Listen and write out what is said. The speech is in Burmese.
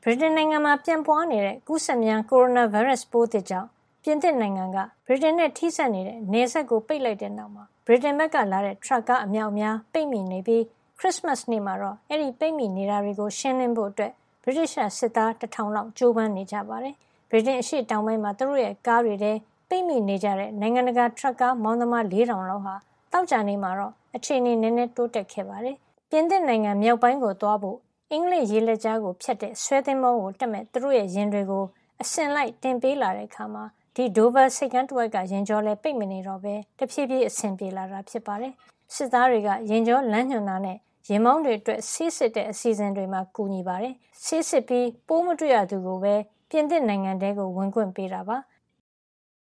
ဗြိတိန်နိုင်ငံမှာပြန့်ပွားနေတဲ့ကူးစက်မြန်ကိုရိုနာဗိုင်းရပ်စ်ပိုးသစ်ကြောင့်ပြင်သစ်နိုင်ငံကဗြိတိန်နဲ့ထိစပ်နေတဲ့နယ်စပ်ကိုပိတ်လိုက်တဲ့နောက်မှာဗြိတိန်ဘက်ကလာတဲ့ထရပ်ကားအမြောက်အများပိတ်မိနေပြီးခရစ်စမတ်နေ့မှာတော့အဲဒီပိတ်မိနေတာတွေကိုရှင်းလင်းဖို့ဗြိတိသျှစစ်သား1000လောက်ကြိုးပမ်းနေကြပါတယ်။ဗြိတိန်အရှေ့တောင်ပိုင်းမှာသူတို့ရဲ့ကားတွေထဲပိတ်မိနေကြတဲ့နိုင်ငံတကာထရပ်ကားမောင်းသမား4000လောက်ဟာသောကြာနေ့မှာတော့အခြေအနေနည်းနည်းတိုးတက်ခဲ့ပါတယ်။ပြင်သစ်နိုင်ငံမြောက်ပိုင်းကိုသွားဖို့အင်္ဂလိပ်ရေလက်ကြားကိုဖြတ်တဲ့ဆွဲသင်္ဘောကိုတက်မဲ့သူတို့ရဲ့ယာဉ်တွေကိုအစဉ်လိုက်တင်ပေးလာတဲ့အခါမှာဒီဒိုဗာဆိပ်ကမ်းတဝိုက်ကယာဉ်ကြောလည်းပိတ်မနေတော့ပဲတဖြည်းဖြည်းအဆင်ပြေလာတာဖြစ်ပါတယ်။စစ်သားတွေကယာဉ်ကြောလမ်းညွှန်တာနဲ့ယာဉ်မောင်းတွေအတွက်ဆေးစစ်တဲ့အစီအစဉ်တွေမှာကူညီပါတယ်။ဆေးစစ်ပြီးပိုးမတွေ့ရသူကိုပဲပြင်သစ်နိုင်ငံထဲကိုဝင်ခွင့်ပေးတာပါ